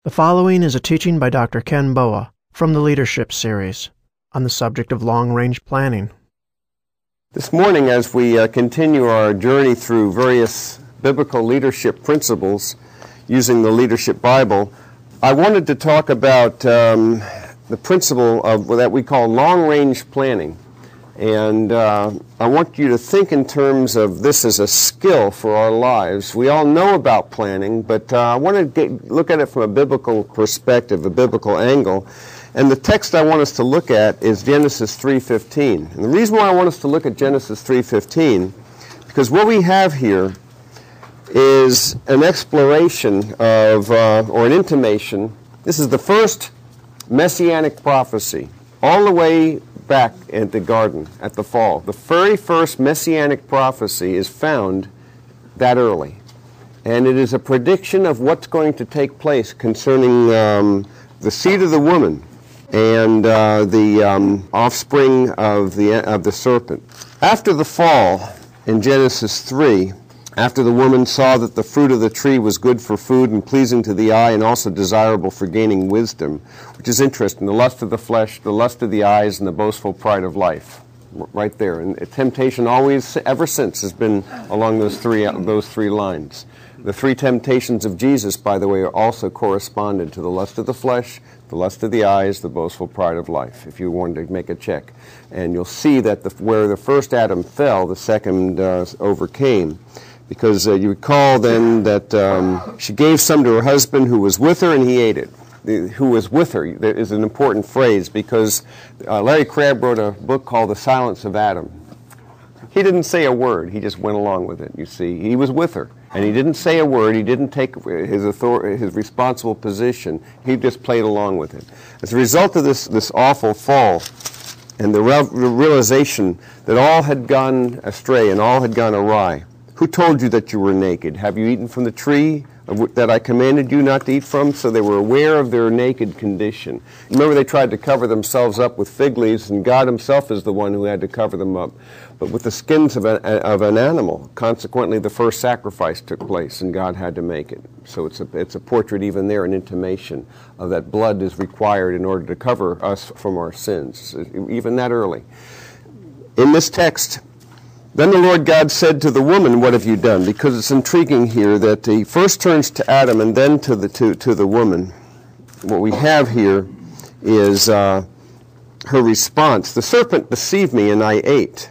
The following is a teaching by Dr. Ken Boa from the Leadership Series on the subject of long-range planning. This morning, as we continue our journey through various biblical leadership principles using the Leadership Bible, I wanted to talk about the principle of that we call long-range planning. And I want you to think in terms of this as a skill for our lives. We all know about planning, but I want to look at it from a biblical perspective, a biblical angle. And the text I want us to look at is Genesis 3:15. And the reason why I want us to look at Genesis 3:15, because what we have here is an exploration of, or an intimation. This is the first messianic prophecy, all the way back at the garden, at the fall. The very first messianic prophecy is found that early. And it is a prediction of what's going to take place concerning the seed of the woman and the offspring of the serpent. After the fall, in Genesis 3, after the woman saw that the fruit of the tree was good for food and pleasing to the eye and also desirable for gaining wisdom, which is interesting, the lust of the flesh, the lust of the eyes, and the boastful pride of life, right there. And temptation always, ever since, has been along those three lines. The three temptations of Jesus, by the way, are also corresponded to the lust of the flesh, the lust of the eyes, the boastful pride of life, if you wanted to make a check. And you'll see that where the first Adam fell, the second overcame. Because you recall then that she gave some to her husband who was with her, and he ate it. Who was with her is an important phrase, because Larry Crabb wrote a book called The Silence of Adam. He didn't say a word. He just went along with it, you see. He was with her, and he didn't say a word. He didn't take his responsible position. He just played along with it. As a result of this awful fall and the realization that all had gone astray and all had gone awry, who told you that you were naked? Have you eaten from the tree that I commanded you not to eat from? So they were aware of their naked condition. Remember, they tried to cover themselves up with fig leaves, and God himself is the one who had to cover them up, but with the skins of an animal. Consequently, the first sacrifice took place, and God had to make it. So it's a portrait even there, an intimation of that blood is required in order to cover us from our sins, even that early. In this text, then the Lord God said to the woman, "What have you done?" Because it's intriguing here that he first turns to Adam and then to the woman. What we have here is her response. The serpent deceived me and I ate.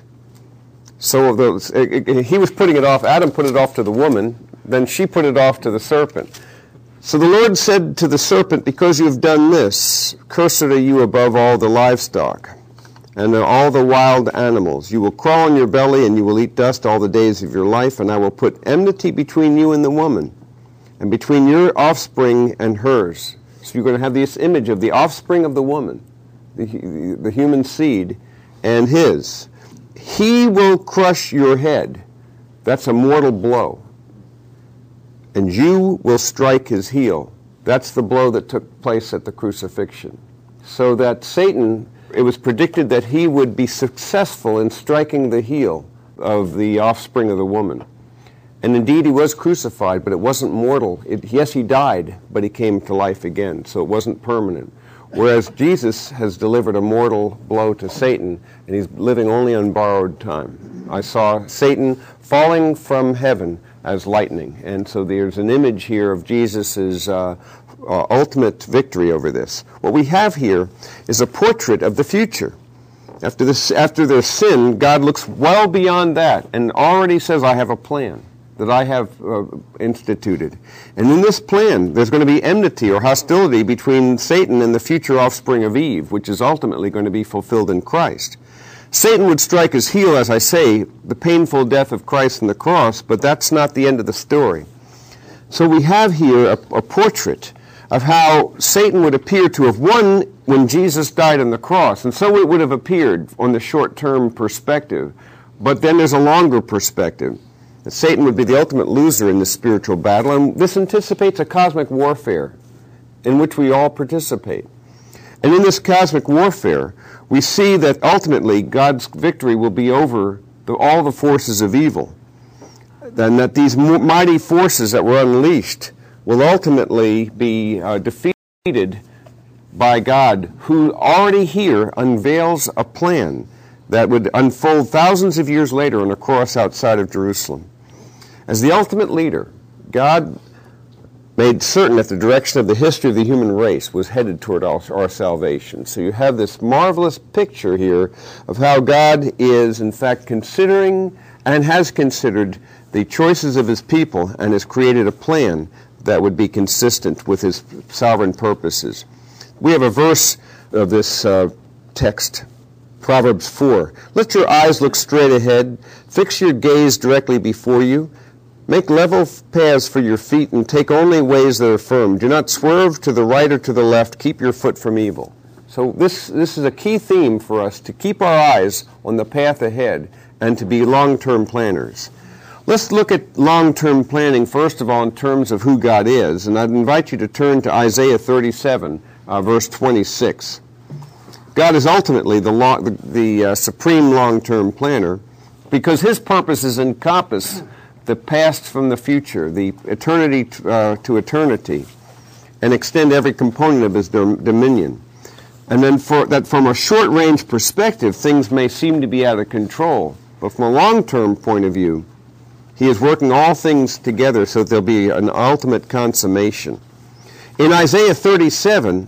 So he was putting it off. Adam put it off to the woman. Then she put it off to the serpent. So the Lord said to the serpent, "Because you have done this, cursed are you above all the livestock and all the wild animals. You will crawl on your belly, and you will eat dust all the days of your life, and I will put enmity between you and the woman, and between your offspring and hers." So you're going to have this image of the offspring of the woman, the human seed, and his. He will crush your head. That's a mortal blow. And you will strike his heel. That's the blow that took place at the crucifixion. So that Satan, it was predicted that he would be successful in striking the heel of the offspring of the woman. And indeed, he was crucified, but it wasn't mortal. Yes, he died, but he came to life again, so it wasn't permanent. Whereas Jesus has delivered a mortal blow to Satan, and he's living only on borrowed time. I saw Satan falling from heaven as lightning, and so there's an image here of Jesus' ultimate victory over this. What we have here is a portrait of the future. After their sin, God looks well beyond that and already says, "I have a plan that I have instituted." And in this plan, there's going to be enmity or hostility between Satan and the future offspring of Eve, which is ultimately going to be fulfilled in Christ. Satan would strike his heel, as I say, the painful death of Christ on the cross, but that's not the end of the story. So we have here a portrait of how Satan would appear to have won when Jesus died on the cross. And so it would have appeared on the short-term perspective. But then there's a longer perspective, that Satan would be the ultimate loser in this spiritual battle. And this anticipates a cosmic warfare in which we all participate. And in this cosmic warfare, we see that ultimately God's victory will be over all the forces of evil. And that these mighty forces that were unleashed will ultimately be defeated by God, who already here unveils a plan that would unfold thousands of years later on a cross outside of Jerusalem. As the ultimate leader, God made certain that the direction of the history of the human race was headed toward our salvation. So you have this marvelous picture here of how God is, in fact, considering and has considered the choices of his people and has created a plan that would be consistent with his sovereign purposes. We have a verse of this text, Proverbs 4. Let your eyes look straight ahead. Fix your gaze directly before you. Make level paths for your feet and take only ways that are firm. Do not swerve to the right or to the left. Keep your foot from evil. So this is a key theme for us, to keep our eyes on the path ahead and to be long-term planners. Let's look at long-term planning, first of all, in terms of who God is. And I'd invite you to turn to Isaiah 37, verse 26. God is ultimately the supreme long-term planner because his purposes encompass the past from the future, the eternity to eternity, and extend every component of his dominion. And then from a short-range perspective, things may seem to be out of control. But from a long-term point of view, he is working all things together so that there'll be an ultimate consummation. In Isaiah 37,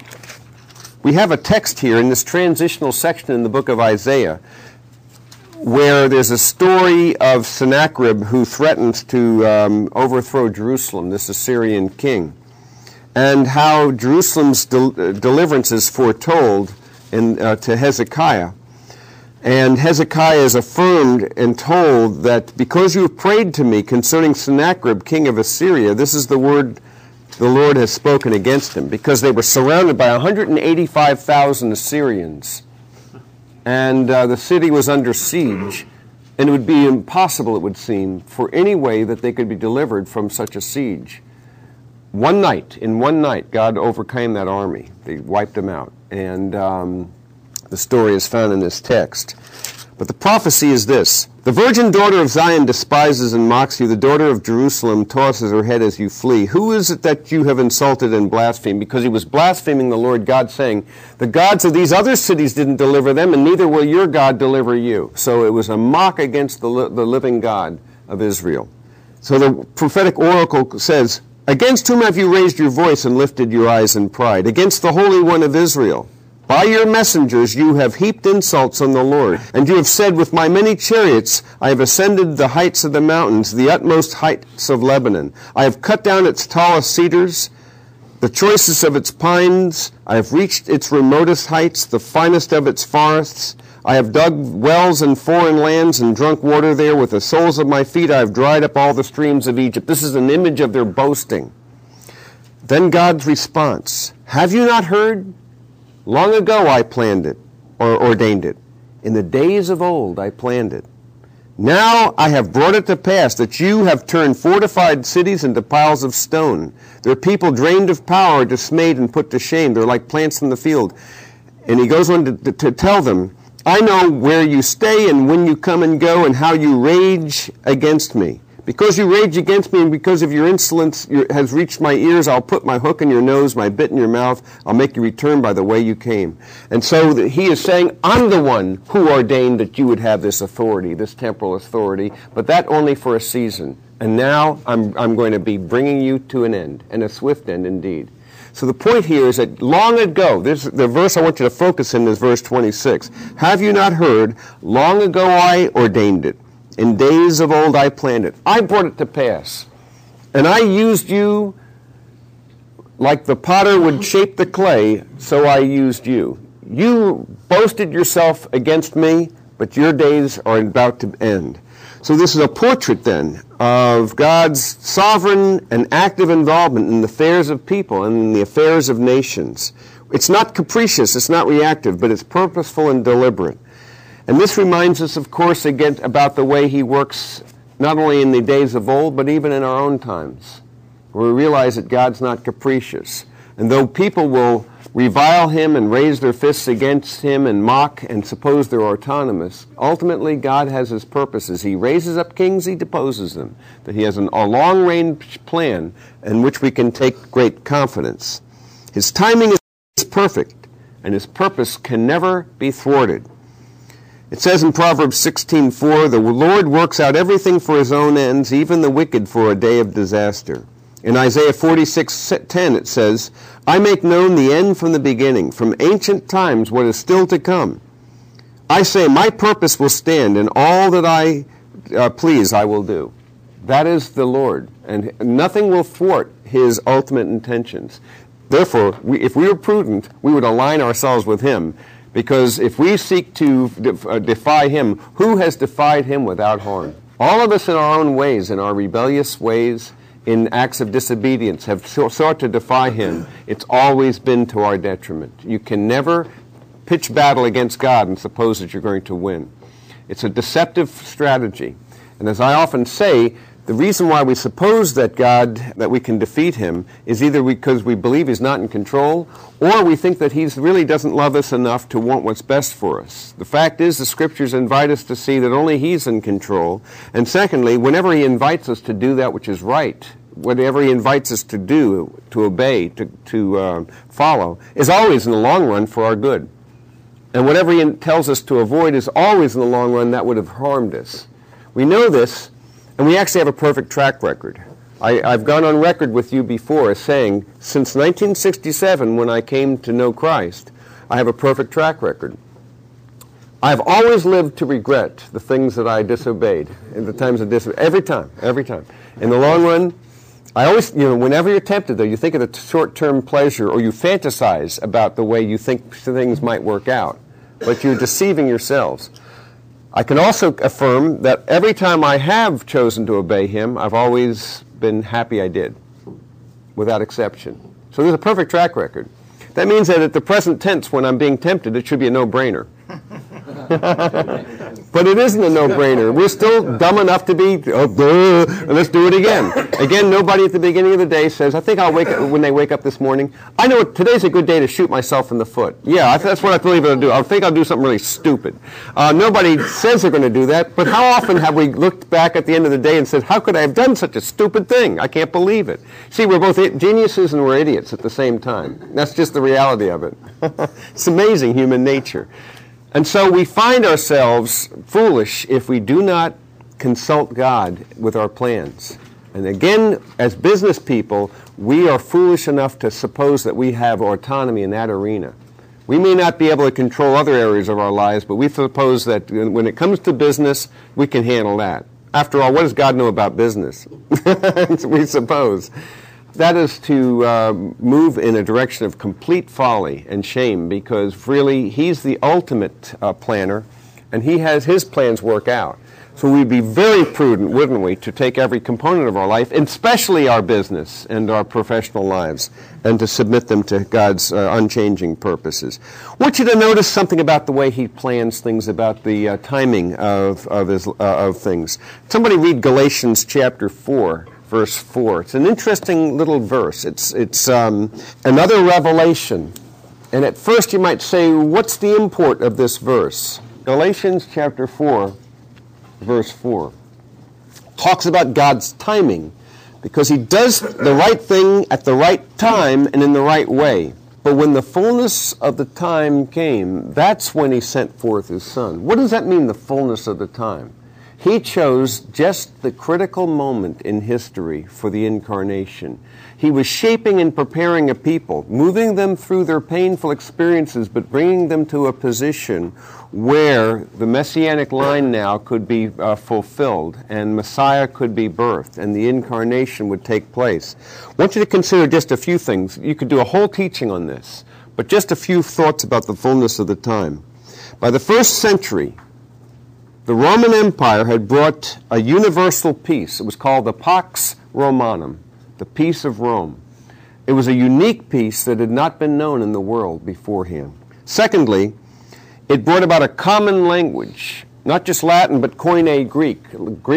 we have a text here in this transitional section in the book of Isaiah where there's a story of Sennacherib who threatens to overthrow Jerusalem, this Assyrian king, and how Jerusalem's deliverance is foretold to Hezekiah. And Hezekiah is affirmed and told that because you have prayed to me concerning Sennacherib, king of Assyria, this is the word the Lord has spoken against him, because they were surrounded by 185,000 Assyrians. And the city was under siege, and it would be impossible, it would seem, for any way that they could be delivered from such a siege. In one night, God overcame that army. They wiped them out. And the story is found in this text. But the prophecy is this: the virgin daughter of Zion despises and mocks you. The daughter of Jerusalem tosses her head as you flee. Who is it that you have insulted and blasphemed? Because he was blaspheming the Lord God, saying, the gods of these other cities didn't deliver them, and neither will your God deliver you. So it was a mock against the living God of Israel. So the prophetic oracle says, against whom have you raised your voice and lifted your eyes in pride? Against the Holy One of Israel. By your messengers you have heaped insults on the Lord, and you have said, with my many chariots I have ascended the heights of the mountains, the utmost heights of Lebanon. I have cut down its tallest cedars, the choicest of its pines. I have reached its remotest heights, the finest of its forests. I have dug wells in foreign lands and drunk water there. With the soles of my feet I have dried up all the streams of Egypt. This is an image of their boasting. Then God's response: have you not heard? Long ago I planned it, or ordained it. In the days of old I planned it. Now I have brought it to pass that you have turned fortified cities into piles of stone. Their people drained of power are dismayed and put to shame. They're like plants in the field. And he goes on to tell them, I know where you stay and when you come and go and how you rage against me. Because you rage against me and because of your insolence has reached my ears, I'll put my hook in your nose, my bit in your mouth. I'll make you return by the way you came. And so he is saying, I'm the one who ordained that you would have this authority, this temporal authority, but that only for a season. And now I'm going to be bringing you to an end, and a swift end indeed. So the point here is that long ago, the verse I want you to focus in is verse 26. Have you not heard? Long ago I ordained it. In days of old I planned it. I brought it to pass. And I used you like the potter would shape the clay, so I used you. You boasted yourself against me, but your days are about to end. So this is a portrait then of God's sovereign and active involvement in the affairs of people and in the affairs of nations. It's not capricious, it's not reactive, but it's purposeful and deliberate. And this reminds us, of course, again about the way he works not only in the days of old, but even in our own times, where we realize that God's not capricious. And though people will revile him and raise their fists against him and mock and suppose they're autonomous, ultimately God has his purposes. He raises up kings, he deposes them. That he has a long-range plan in which we can take great confidence. His timing is perfect, and his purpose can never be thwarted. It says in Proverbs 16:4, "The Lord works out everything for his own ends, even the wicked for a day of disaster." In Isaiah 46:10 it says, "I make known the end from the beginning, from ancient times what is still to come. I say, my purpose will stand, and all that I please I will do." That is the Lord, and nothing will thwart his ultimate intentions. Therefore, if we were prudent, we would align ourselves with him, because if we seek to defy him, who has defied him without harm? All of us in our own ways, in our rebellious ways, in acts of disobedience, have sought to defy him. It's always been to our detriment. You can never pitch battle against God and suppose that you're going to win. It's a deceptive strategy. And as I often say, the reason why we suppose that we can defeat him is either because we believe he's not in control, or we think that he really doesn't love us enough to want what's best for us. The fact is, the Scriptures invite us to see that only he's in control. And secondly, whenever he invites us to do that which is right, whatever he invites us to do, to obey, to follow, is always in the long run for our good. And whatever he tells us to avoid is always in the long run that would have harmed us. We know this, and we actually have a perfect track record. I've gone on record with you before as saying, since 1967, when I came to know Christ, I have a perfect track record. I've always lived to regret the things that I disobeyed, in the times of disobedience, every time. In the long run, I always, whenever you're tempted, though, you think of the short-term pleasure, or you fantasize about the way you think things might work out, but you're deceiving yourselves. I can also affirm that every time I have chosen to obey him, I've always been happy I did, without exception. So there's a perfect track record. That means that at the present tense, when I'm being tempted, it should be a no-brainer. But it isn't a no-brainer. We're still dumb enough to be, let's do it again. Again, nobody at the beginning of the day says, I think I'll wake up, when they wake up this morning, I know today's a good day to shoot myself in the foot. Yeah, that's what I believe I'll do. I think I'll do something really stupid. Nobody says they're going to do that, but how often have we looked back at the end of the day and said, how could I have done such a stupid thing? I can't believe it. See, we're both geniuses and we're idiots at the same time. That's just the reality of it. It's amazing human nature. And so we find ourselves foolish if we do not consult God with our plans. And again, as business people, we are foolish enough to suppose that we have autonomy in that arena. We may not be able to control other areas of our lives, but we suppose that when it comes to business, we can handle that. After all, what does God know about business? We suppose. That is to move in a direction of complete folly and shame, because really he's the ultimate planner, and he has his plans work out. So we'd be very prudent, wouldn't we, to take every component of our life, and especially our business and our professional lives, and to submit them to God's unchanging purposes. I want you to notice something about the way he plans things, about the timing of things. Somebody read Galatians chapter 4. Verse 4. It's an interesting little verse. It's another revelation. And at first you might say, what's the import of this verse? Galatians chapter 4, verse 4, talks about God's timing, because he does the right thing at the right time and in the right way. But when the fullness of the time came, that's when he sent forth his Son. What does that mean, the fullness of the time? He chose just the critical moment in history for the incarnation. He was shaping and preparing a people, moving them through their painful experiences, but bringing them to a position where the Messianic line now could be fulfilled, and Messiah could be birthed, and the incarnation would take place. I want you to consider just a few things. You could do a whole teaching on this, but just a few thoughts about the fullness of the time. By the 1st century, the Roman Empire had brought a universal peace. It was called the Pax Romanum, the peace of Rome. It was a unique peace that had not been known in the world beforehand. Secondly, it brought about a common language, not just Latin, but Koine Greek.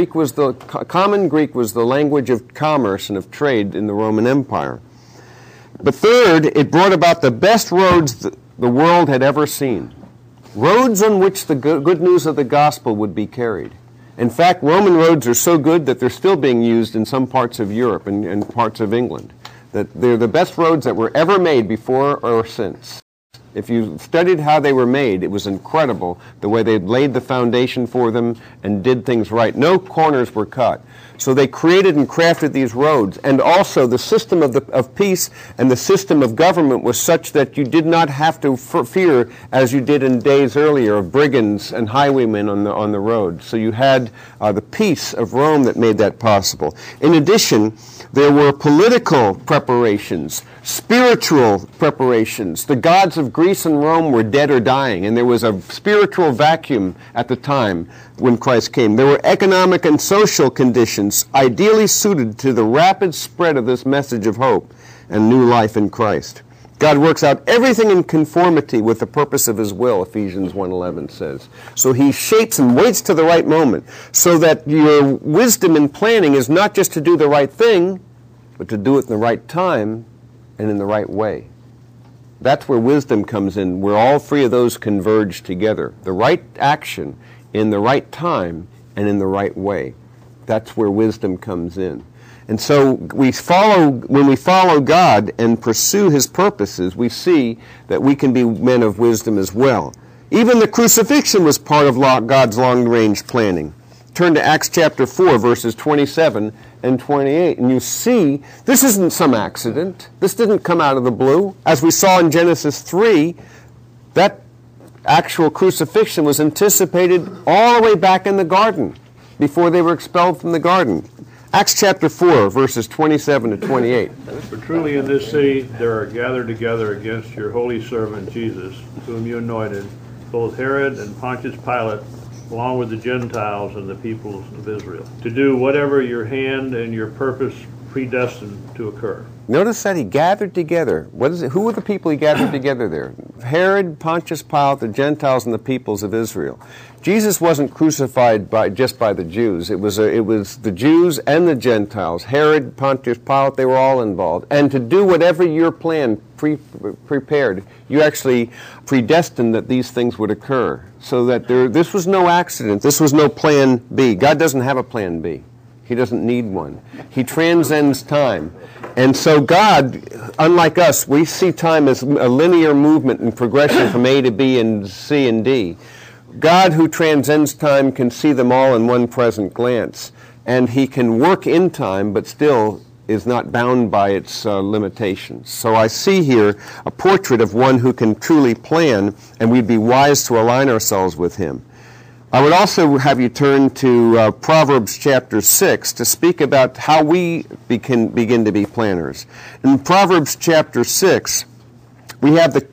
Common Greek was the language of commerce and of trade in the Roman Empire. But third, it brought about the best roads the world had ever seen. Roads on which the good news of the gospel would be carried. In fact, Roman roads are so good that they're still being used in some parts of Europe and parts of England. That they're the best roads that were ever made before or since. If you studied how they were made, it was incredible the way they laid the foundation for them and did things right. No corners were cut. So they created and crafted these roads. And also the system of peace and the system of government was such that you did not have to fear, as you did in days earlier, of brigands and highwaymen on the road. So you had the peace of Rome that made that possible. In addition, there were political preparations, spiritual preparations. The gods of Greece and Rome were dead or dying, and there was a spiritual vacuum at the time when Christ came. There were economic and social conditions ideally suited to the rapid spread of this message of hope and new life in Christ. God works out everything in conformity with the purpose of His will, Ephesians 1:11 says. So He shapes and waits to the right moment so that your wisdom in planning is not just to do the right thing, but to do it in the right time and in the right way. That's where wisdom comes in, where all three of those converge together. The right action in the right time and in the right way. That's where wisdom comes in. And so when we follow God and pursue His purposes, we see that we can be men of wisdom as well. Even the crucifixion was part of God's long-range planning. Turn to Acts chapter 4, verses 27 and 28, and you see this isn't some accident. This didn't come out of the blue. As we saw in Genesis 3, that actual crucifixion was anticipated all the way back in the garden, before they were expelled from the garden. Acts chapter 4, verses 27 to 28. For truly in this city there are gathered together against your holy servant Jesus, whom you anointed, both Herod and Pontius Pilate, along with the Gentiles and the peoples of Israel, to do whatever your hand and your purpose predestined to occur. Notice that He gathered together. What is it? Who were the people He gathered together there? Herod, Pontius Pilate, the Gentiles, and the peoples of Israel. Jesus wasn't crucified just by the Jews. It was the Jews and the Gentiles. Herod, Pontius Pilate, they were all involved. And to do whatever your plan prepared, you actually predestined that these things would occur. So that this was no accident. This was no plan B. God doesn't have a plan B. He doesn't need one. He transcends time. And so God, unlike us, we see time as a linear movement and progression from A to B and C and D. God, who transcends time, can see them all in one present glance. And He can work in time, but still is not bound by its limitations. So I see here a portrait of one who can truly plan, and we'd be wise to align ourselves with Him. I would also have you turn to Proverbs chapter 6 to speak about how we begin to be planners. In Proverbs chapter 6, we have the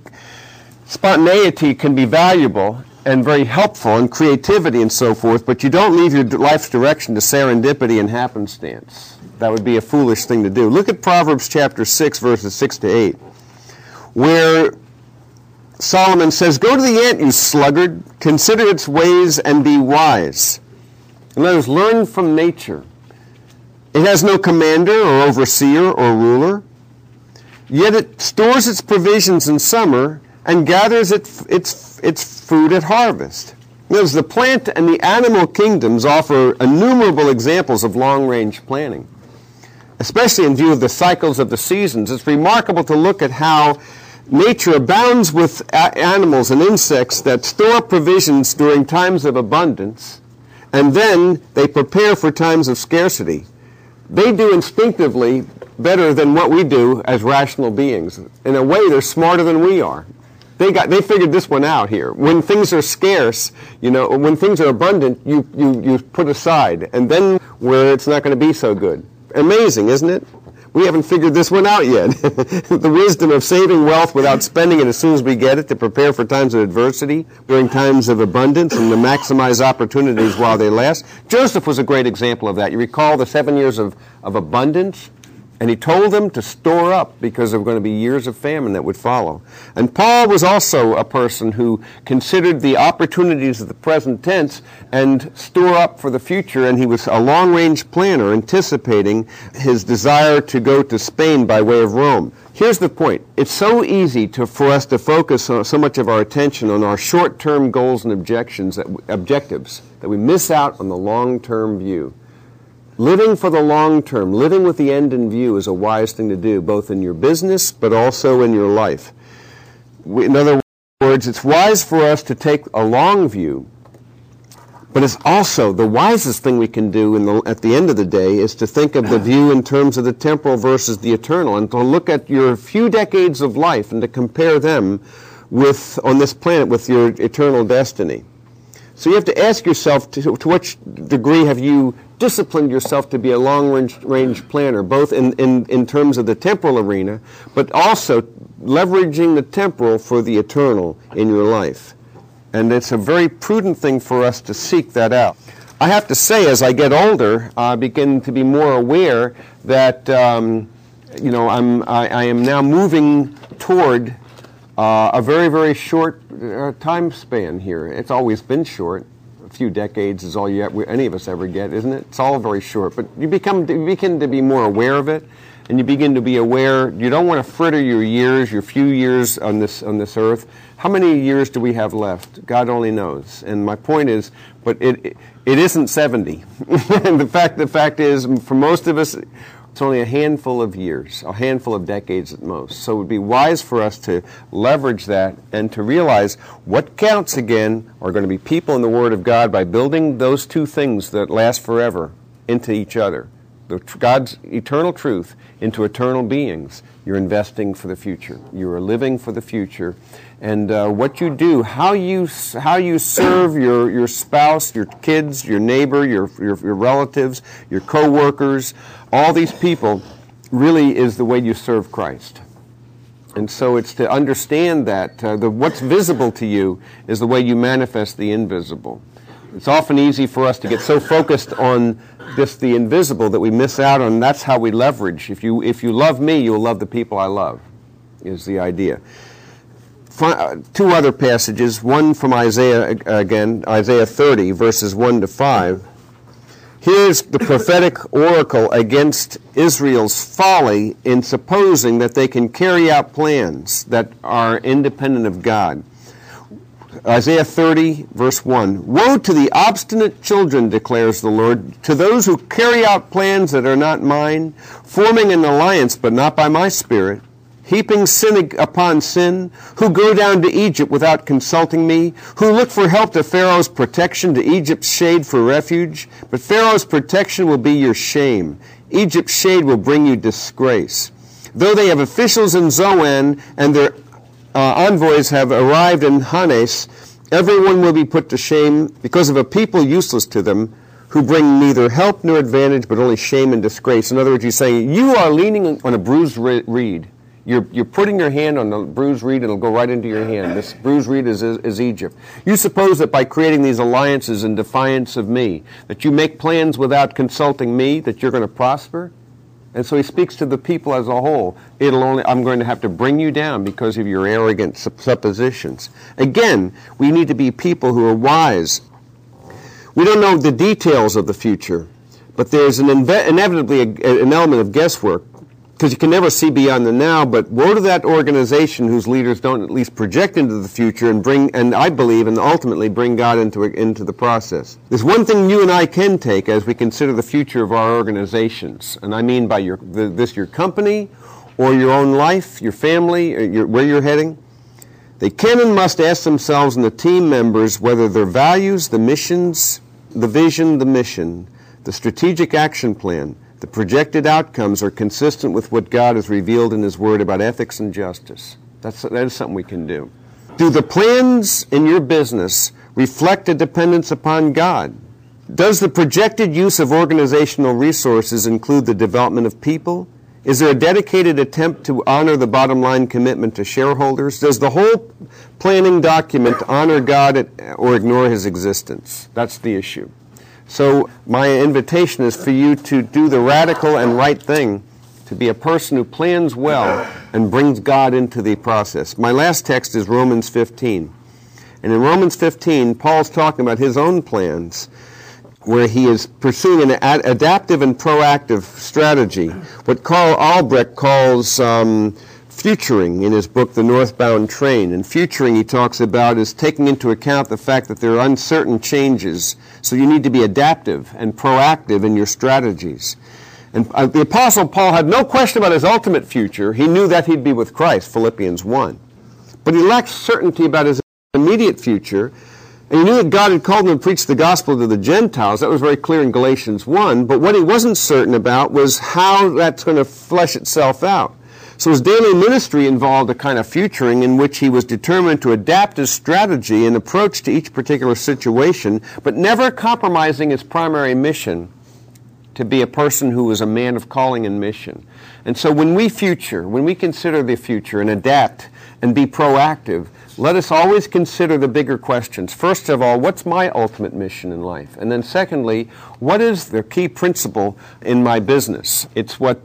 spontaneity can be valuable and very helpful, and creativity and so forth, but you don't leave your life's direction to serendipity and happenstance. That would be a foolish thing to do. Look at Proverbs chapter 6, verses 6 to 8, where Solomon says, "Go to the ant, you sluggard, consider its ways and be wise." And let us learn from nature. It has no commander or overseer or ruler, yet it stores its provisions in summer and gathers its food at harvest. Notice the plant and the animal kingdoms offer innumerable examples of long-range planning, especially in view of the cycles of the seasons. It's remarkable to look at how nature abounds with animals and insects that store provisions during times of abundance, and then they prepare for times of scarcity. They do instinctively better than what we do as rational beings. In a way, they're smarter than we are. They figured this one out here. When things are scarce, when things are abundant, you put aside, and then where it's not going to be so good. Amazing, isn't it? We haven't figured this one out yet. The wisdom of saving wealth without spending it as soon as we get it, to prepare for times of adversity, during times of abundance, and to maximize opportunities while they last. Joseph was a great example of that. You recall the 7 years of abundance, And he told them to store up because there were going to be years of famine that would follow. And Paul was also a person who considered the opportunities of the present tense and store up for the future, and he was a long-range planner anticipating his desire to go to Spain by way of Rome. Here's the point. It's so easy for us to focus so much of our attention on our short-term goals and objectives that we miss out on the long-term view. Living for the long term, living with the end in view is a wise thing to do, both in your business but also in your life. In other words, it's wise for us to take a long view, but it's also the wisest thing we can do at the end of the day is to think of the view in terms of the temporal versus the eternal, and to look at your few decades of life and to compare them on this planet with your eternal destiny. So you have to ask yourself to what degree have you disciplined yourself to be a long-range planner, both in terms of the temporal arena, but also leveraging the temporal for the eternal in your life. And it's a very prudent thing for us to seek that out. I have to say, as I get older, I begin to be more aware that I am now moving toward a very, very short time span here. It's always been short. A few decades is all any of us ever get, isn't it? It's all very short. But you begin to be more aware of it, and you begin to be aware. You don't want to fritter your years, your few years on this earth. How many years do we have left? God only knows. And my point is, but it isn't 70. And the fact is, for most of us, it's only a handful of years, a handful of decades at most. So it would be wise for us to leverage that and to realize what counts again are going to be people in the Word of God by building those two things that last forever into each other. God's eternal truth into eternal beings. You're investing for the future. You are living for the future. And what you do, how you serve your spouse, your kids, your neighbor, your relatives, your co-workers, all these people, really is the way you serve Christ. And so it's to understand that what's visible to you is the way you manifest the invisible. It's often easy for us to get so focused on the invisible that we miss out on. That's how we leverage. If you love me, you'll love the people I love, is the idea. Two other passages, one from Isaiah again, Isaiah 30, verses 1 to 5. Here's the prophetic oracle against Israel's folly in supposing that they can carry out plans that are independent of God. Isaiah 30, verse 1. Woe to the obstinate children, declares the Lord, to those who carry out plans that are not mine, forming an alliance but not by my spirit, heaping sin upon sin, who go down to Egypt without consulting me, who look for help to Pharaoh's protection, to Egypt's shade for refuge. But Pharaoh's protection will be your shame. Egypt's shade will bring you disgrace. Though they have officials in Zoan and their envoys have arrived in Hanes, everyone will be put to shame because of a people useless to them, who bring neither help nor advantage, but only shame and disgrace. In other words, he's saying, you are leaning on a bruised reed. You're putting your hand on the bruised reed, and it'll go right into your hand. This bruised reed is Egypt. You suppose that by creating these alliances in defiance of me, that you make plans without consulting me, that you're going to prosper? And so he speaks to the people as a whole. I'm going to have to bring you down because of your arrogant suppositions. Again, we need to be people who are wise. We don't know the details of the future, but there's inevitably an element of guesswork, because you can never see beyond the now. But woe to that organization whose leaders don't at least project into the future and I believe, and ultimately bring God into the process. There's one thing you and I can take as we consider the future of our organizations, and I mean by your company or your own life, your family, or where you're heading. They can and must ask themselves and the team members whether their values, the missions, the vision, the mission, the strategic action plan, the projected outcomes are consistent with what God has revealed in His Word about ethics and justice. That is something we can do. Do the plans in your business reflect a dependence upon God? Does the projected use of organizational resources include the development of people? Is there a dedicated attempt to honor the bottom line commitment to shareholders? Does the whole planning document honor God or ignore His existence? That's the issue. So my invitation is for you to do the radical and right thing, to be a person who plans well and brings God into the process. My last text is Romans 15. And in Romans 15, Paul's talking about his own plans, where he is pursuing an adaptive and proactive strategy, what Carl Albrecht calls futuring in his book, The Northbound Train. And futuring, he talks about, is taking into account the fact that there are uncertain changes, so you need to be adaptive and proactive in your strategies. And the Apostle Paul had no question about his ultimate future. He knew that he'd be with Christ, Philippians 1. But he lacked certainty about his immediate future, and he knew that God had called him to preach the gospel to the Gentiles. That was very clear in Galatians 1. But what he wasn't certain about was how that's going to flesh itself out. So his daily ministry involved a kind of futuring in which he was determined to adapt his strategy and approach to each particular situation, but never compromising his primary mission to be a person who was a man of calling and mission. And so when we consider the future and adapt and be proactive, let us always consider the bigger questions. First of all, what's my ultimate mission in life? And then secondly, what is the key principle in my business? It's what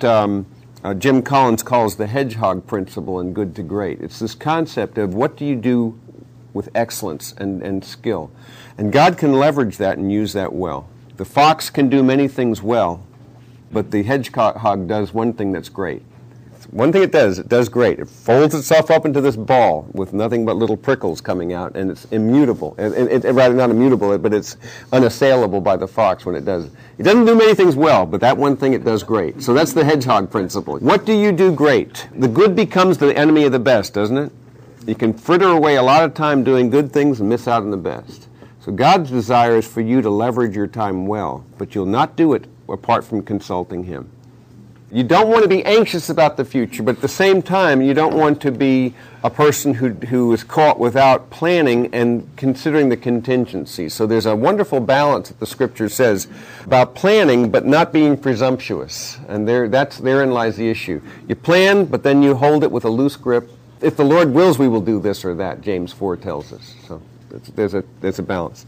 Jim Collins calls the hedgehog principle in Good to Great. It's this concept of what do you do with excellence and skill. And God can leverage that and use that well. The fox can do many things well, but the hedgehog does one thing that's great. One thing it does great. It folds itself up into this ball with nothing but little prickles coming out, and it's immutable. Rather, not immutable, but it's unassailable by the fox when it does it. It doesn't do many things well, but that one thing it does great. So that's the hedgehog principle. What do you do great? The good becomes the enemy of the best, doesn't it? You can fritter away a lot of time doing good things and miss out on the best. So God's desire is for you to leverage your time well, but you'll not do it apart from consulting Him. You don't want to be anxious about the future, but at the same time, you don't want to be a person who is caught without planning and considering the contingencies. So there's a wonderful balance that the Scripture says about planning, but not being presumptuous. And therein lies the issue. You plan, but then you hold it with a loose grip. If the Lord wills, we will do this or that, James 4 tells us. So there's a balance.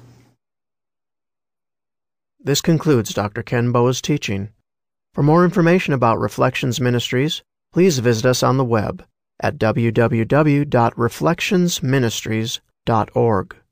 This concludes Dr. Ken Boa's teaching. For more information about Reflections Ministries, please visit us on the web at www.reflectionsministries.org.